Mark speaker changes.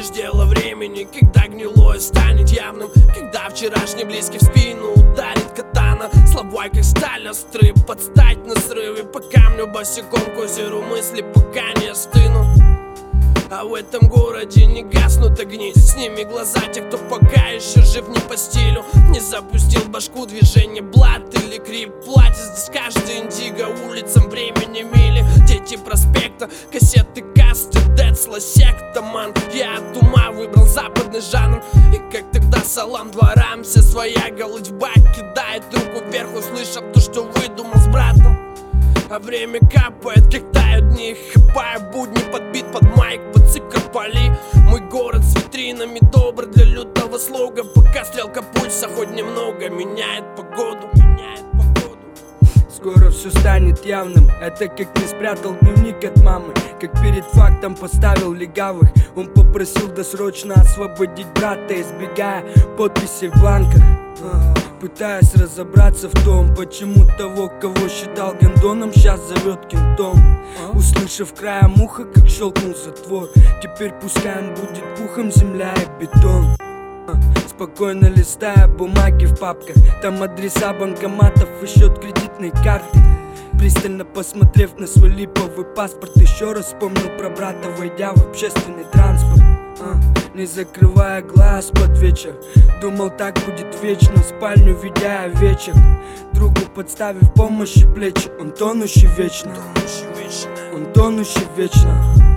Speaker 1: лишь дело времени, когда гнилое станет явным, когда вчерашний близкий в спину ударит катана. Слова как сталь острые, подстать на срыве, по камню босиком к озеру мысли, пока не остыну. А в этом городе не гаснут огни, с ними глаза тех, кто пока еще жив не по стилю. Не запустил башку движение блат или крип. Платит здесь каждый индиго улицам времени мили. Дети проспекта, кассеты касты, Децла, секта, ман. Я от ума выбрал западный жанр, и как тогда салам дворам. Вся своя голодьба кидает руку вверх, услышав то, что выдумал с братом. А время капает, как тают дни, хапая будни, подбит под майк, под цикрополи. Мой город с витринами добр для лютого слога, пока стрелка пульса хоть немного меняет погоду.
Speaker 2: Скоро все станет явным. Это как ты спрятал дневник от мамы, как перед фактом поставил легавых. Он попросил досрочно освободить брата, избегая подписей в бланках, пытаясь разобраться в том, почему того, кого считал гондоном, сейчас зовет кентом. Услышав краем уха, как щелкнул затвор, теперь пускай он будет пухом, земля и бетон. Спокойно листая бумаги в папках, там адреса банкоматов и счет кредитной карты. Пристально посмотрев на свой липовый паспорт, еще раз вспомнил про брата, войдя в общественный транспорт. Не закрывая глаз под вечер, думал, так будет вечно, в спальню ведя овечек, другу подставив помощи плечи. Он тонущий вечно, он тонущий вечно.